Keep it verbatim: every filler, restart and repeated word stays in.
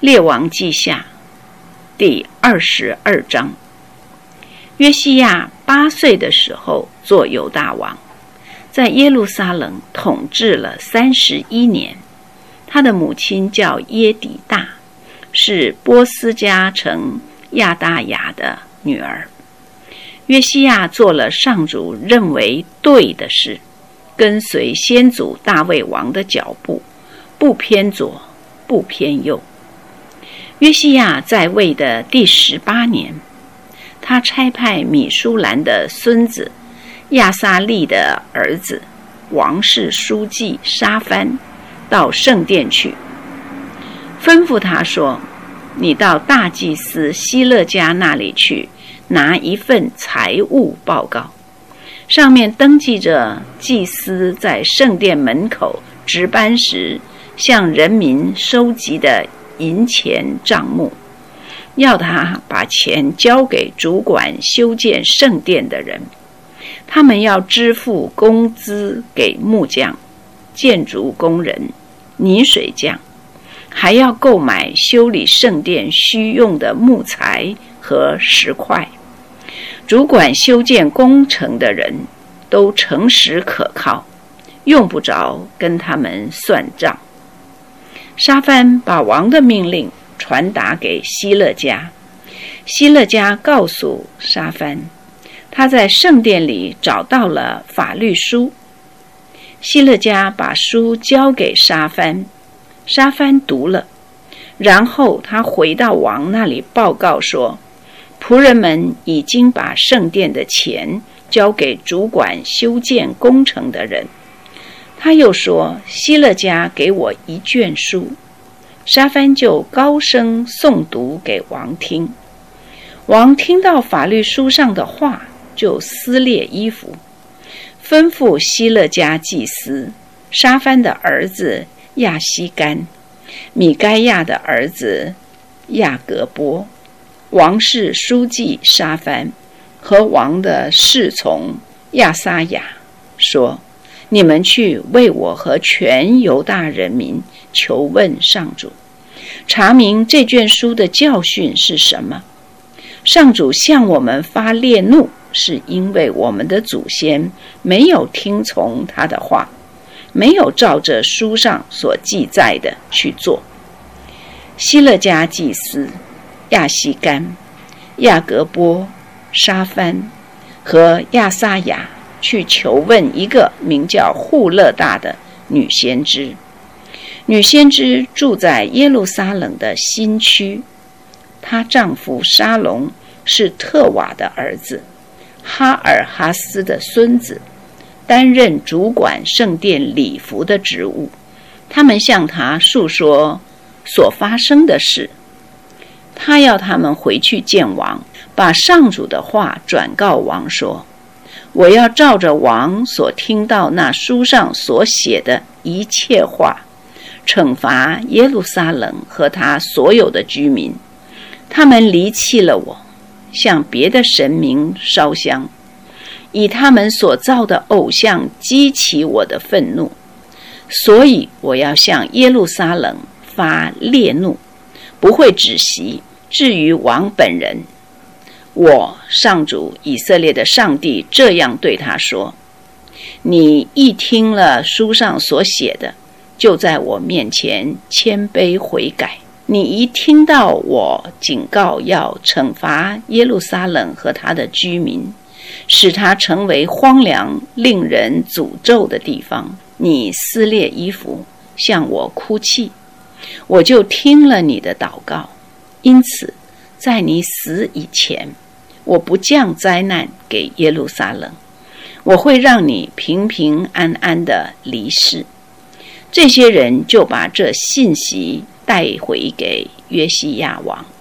列王记下第二十二章。约西亚八岁的时候做犹大王，在耶路撒冷统治了三十一年。他的母亲叫耶底大，是波斯加城亚大雅的女儿。约西亚做了上主认为对的事，跟随先祖大卫王的脚步，不偏左，不偏右。约西亚在位的第十八年，他差派米舒兰的孙子亚撒利的儿子王室书记沙番到圣殿去，吩咐他说：你到大祭司希勒家那里去，拿一份财务报告，上面登记着祭司在圣殿门口值班时向人民收集的银钱账目，要他把钱交给主管修建圣殿的人，他们要支付工资给木匠、建筑工人、泥水匠，还要购买修理圣殿需用的木材和石块。主管修建工程的人都诚实可靠，用不着跟他们算账。沙番把王的命令传达给希勒家，希勒家告诉沙番，他在圣殿里找到了法律书。希勒家把书交给沙番，沙番读了，然后他回到王那里报告说，仆人们已经把圣殿的钱交给主管修建工程的人。他又说，希勒家给我一卷书。沙番就高声诵读给王听。王听到法律书上的话，就撕裂衣服，吩咐希勒家祭司沙番的儿子亚西干、米该亚的儿子亚革波、王室书记沙番和王的侍从亚撒雅说，你们去为我和全犹大人民求问上主，查明这卷书的教训是什么。上主向我们发烈怒，是因为我们的祖先没有听从他的话，没有照着书上所记载的去做。希勒家祭司亚西干、亚革波、沙番和亚撒雅去求问一个名叫户勒大的女先知。女先知住在耶路撒冷的新区，她丈夫沙龙是特瓦的儿子，哈尔哈斯的孙子，担任主管圣殿礼服的职务。他们向他述说所发生的事，他要他们回去见王，把上主的话转告王说，我要照着王所听到那书上所写的一切话，惩罚耶路撒冷和他所有的居民，他们离弃了我，向别的神明烧香，以他们所造的偶像激起我的愤怒，所以我要向耶路撒冷发烈怒，不会止息。至于王本人，我上主以色列的上帝这样对他说，你一听了书上所写的，就在我面前谦卑悔改。你一听到我警告要惩罚耶路撒冷和他的居民，使他成为荒凉令人诅咒的地方，你撕裂衣服向我哭泣，我就听了你的祷告。因此在你死以前，我不降灾难给耶路撒冷，我会让你平平安安的离世。这些人就把这信息带回给约西亚王。